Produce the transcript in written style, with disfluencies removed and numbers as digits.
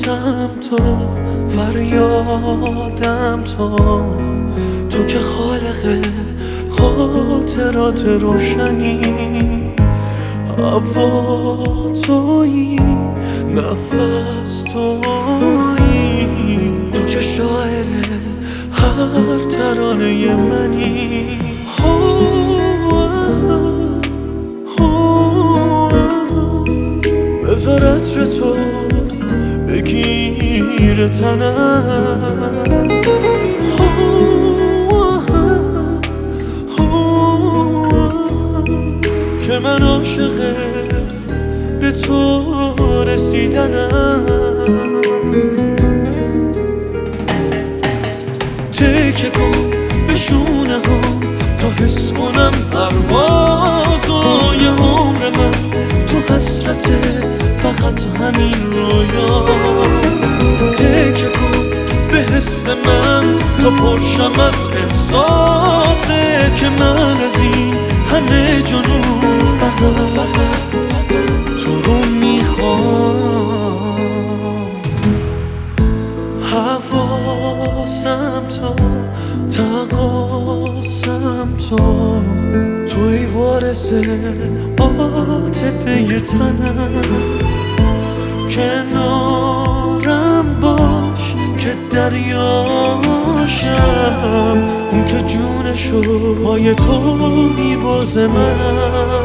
حواسم تو، فریادم تو که خالق خاطرات روشنی، هوا تویی، نفس تویی، تو که شاعر هر ترانه منی. بذار عطر تو بگیر تنم، که من عاشق به تو رسیدنم. تکه کن به شونه ها تا حس کنم پروازای عمر من تو حسرت فقط همین رویا. تکه کن به حس من تا پرشم از احساسه که من از این همه جنون فقط تو رو میخوام. حواسم تو، تقاسم توی وارث عاطفه تنم. کنارم باش که دریاشم، اون که جونشو پای تو میبازه منم.